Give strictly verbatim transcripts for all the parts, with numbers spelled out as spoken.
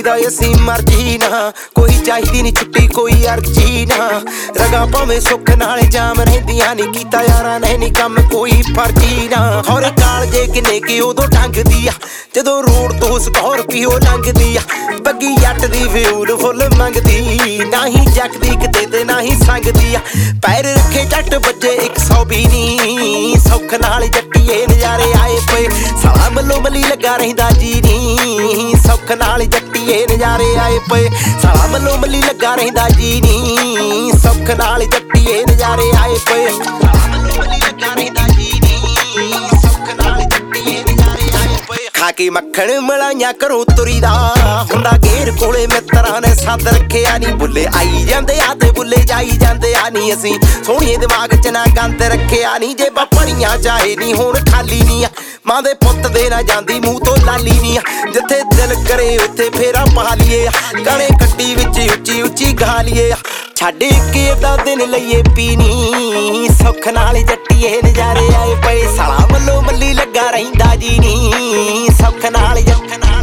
ਚਾਹੀਦਾ ਅਸੀਂ ਮਰਜੀ ਨਾ, ਕੋਈ ਚਾਹੀਦੀ ਨੀ ਛੁੱਟੀ ਕੋਈ ਅਰਜੀ ਨਾ। ਰਗਾ ਭਾਵੇਂ ਸੁੱਖ ਨਾਲ ਜਾਮ ਰਹਿੰਦੀਆਂ ਨੀ, ਕੀਤਾ ਯਾਰਾਂ ਨੇ ਨੀ ਕੰਮ ਕੋਈ ਫਰਜੀ ਨਾ। ਹੌਰੇ ਕਾਲਜੇ ਕਿੰਨੇ ਕਿ ਉਦੋਂ ਟੰਗਦੀ ਆ, ਜਦੋਂ ਰੋਡ ਤੋਂ ਸਕੋਰਪੀਓ ਲੰਘਦੀ ਆ। ਬੱਗੀ ਜੱਟ ਦੀ ਫਿਊਲ ਫੁੱਲ ਮੰਗਦੀ, ਨਾ ਹੀ ਜੱਕਦੀ ਕਿਤੇ ਤੇ ਨਾ ਹੀ ਸੰਗਦੀ ਆ। ਪੈਰ ਰੱਖੇ ਜੱਟ ਵੱਜੇ ਇੱਕ ਸੌ ਵੀ ਨੀ, ਸੁੱਖ ਨਾਲ ਜੱਟੀਏ ਨਜ਼ਾਰੇ ਆਏ ਪਏ। ਸਾਲਾ ਮੱਲੋ ਮੱਲੀ ਲੱਗਾ ਰਹਿੰਦਾ ਜੀ ਨੀ, ਸੁੱਖ ਨਾਲ ਜੱਟੀਏ ਨਜ਼ਾਰੇ ਆਏ ਪਏ। ਸਾਲਾ ਮੱਲੋ ਮੱਲੀ ਲੱਗਾ ਰਹਿੰਦਾ ਜੀ ਨੀ, ਸੁੱਖ ਨਾਲ ਜੱਟੀਏ ਨਜ਼ਾਰੇ ਆਏ ਪਏ। ਸਾਲਾ ਮੱਲੋ ਮੱਲੀ ਲੱਗਾ ਰਹਿੰਦਾ ਜੀ ਨੀ, ਸੁੱਖ ਨਾਲ ਜੱਟੀਏ ਨਜ਼ਾਰੇ ਆਏ ਪਏ। ਖਾ ਕੇ ਮੱਖਣ ਮਲਾਈਆਂ ਘਰੋਂ ਤੁਰੀ ਦਾ ਹੁੰਦਾ, ਗੇਰ ਕੋਲੇ ਮਿੱਤਰਾਂ ਨੇ ਸੱਦ ਰੱਖਿਆ ਨੀ। ਬੁੱਲੇ ਆਈ ਜਾਂਦੇ ਆ ਤੇ ਬੁੱਲੇ ਜਾਈ ਜਾਂਦੇ ਆ ਨੀ, ਅਸੀਂ ਸੋਹਣੀਏ ਦਿਮਾਗ ਚ ਨਾ ਗੰਦ ਰੱਖਿਆ ਨੀ। ਜੇ ਬਾਪਣੀਆਂ ਚਾਹੇ ਨੀ ਹੁਣ ਖਾਲੀ ਨੀ ਆ, ਮਾਂ ਦੇ ਪੁੱਤ ਦੇ ਨਾ ਜਾਂਦੀ ਮੂੰਹ ਤੋਂ ਲਾਲੀ ਨੀ ਆ। ਜਿੱਥੇ ਦਿਲ ਕਰੇ ਉੱਥੇ ਫੇਰਾ ਪਾ ਲਈਏ, ਗਾਣੇ ਕੱਟੀ ਵਿੱਚ ਉੱਚੀ ਉੱਚੀ ਗਾ ਲਈਏ। ਛੱਡ ਕੇ ਦਾ ਦਿਨ ਲਈਏ ਪੀਣੀ, ਸੁੱਖ ਨਾਲ ਜੱਟੀਏ ਨਜ਼ਾਰੇ ਆਏ ਪਏ। ਸਾਲਾ ਮੱਲੋ ਮੱਲੀ ਲੱਗਾ ਰਹਿੰਦਾ ਜੀ ਨੀ, ਸੁੱਖ ਨਾਲ ਸੁੱਖ ਨਾਲ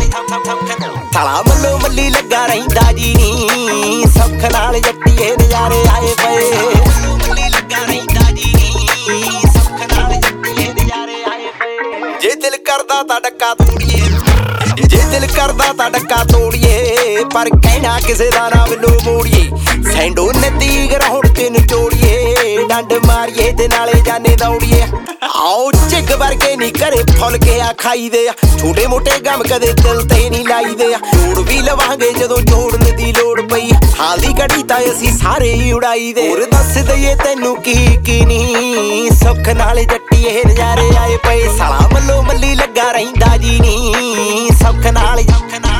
ਸਾਲਾ ਮੱਲੋ ਮੱਲੀ ਲੱਗਾ ਰਹਿੰਦਾ ਜੀ ਨੀ, ਸੁੱਖ ਨਾਲ ਜੱਟੀਏ ਨਜ਼ਾਰੇ ਆਏ ਪਏ। ਮੱਲੋ ਮੱਲੀ ਲੱਗਾ ਰਹਿੰਦਾ ਜੀ ਨੀ, ਸੁੱਖ ਨਾਲ ਜੱਟੀਏ ਨਜ਼ਾਰੇ ਆਏ ਪਏ। ਜੇ ਦਿਲ ਕਰਦਾ ਤਾਂ ਡੱਕਾ ਤੋੜੀਏ, ਜੇ ਦਿਲ ਕਰਦਾ ਤਾਂ ਡੱਕਾ ਤੋੜੀਏ, ਪਰ ਕਹਿਣਾ ਕਿਸੇ ਦਾ ਨਾ ਵੱਲੋਂ ਮੋੜੀਏ। ਸੈਂਡੋ ਨਦੀ ਗਰਾਉਂਡ ਚ ਨਚੋੜੀਏ, ਡੰਡ ਮਾਰੀਏ ਤੇ ਨਾਲੇ ਜਾਨੇ ਦੌੜੀਏ। ਆਓ ਝਿੱਗ ਵਰਗੇ ਨੀ ਘਰੇ ਫੁੱਲ ਕੇ ਆ ਖਾਈਦੇ ਆ, ਛੋਟੇ ਮੋਟੇ ਗਮ ਕਦੇ ਦਿਲ ਤੇ ਨੀ ਲਾਈਦੇ ਆ। ਜੋੜ ਵੀ ਲਵਾਂਗੇ ਜਦੋਂ ਜੋੜਨ ਦੀ ਲੋੜ ਪਈ, ਹਾਲ ਦੀ ਘੜੀ ਤਾਂ ਅਸੀਂ ਸਾਰੇ ਹੀ ਉਡਾਈ ਦੇ। ਹੋਰ ਦੱਸ ਦਈਏ ਤੈਨੂੰ ਕੀ ਕੀ ਨੀ, ਸੁੱਖ ਨਾਲ ਜੱਟੀਏ ਨਜ਼ਾਰੇ ਆਏ ਪਏ। ਸਾਲਾ ਮੱਲੋ ਮੱਲੀ ਲੱਗਾ ਰਹਿੰਦਾ ਜੀ ਨੀ, ਸੁੱਖ ਨਾਲ ਸੁੱਖ ਨਾਲ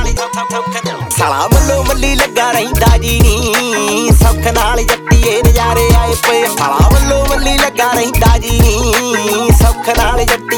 ਸਾਲਾ ਮੱਲੋ ਮੱਲੀ ਲੱਗਾ ਰਹਿੰਦਾ ਜੀ ਨੀ, ਸੁੱਖ ਨਾਲ ਜੱਟੀਏ ਨਜ਼ਾਰੇ ਆਏ ਪਏ। ਸਾਲਾ ਮੱਲੋ ਮੱਲੀ ਲੱਗਾ ਰਹਿੰਦਾ ਜੀ ਨੀ, ਸੁੱਖ ਨਾਲ ਜੱਟੀ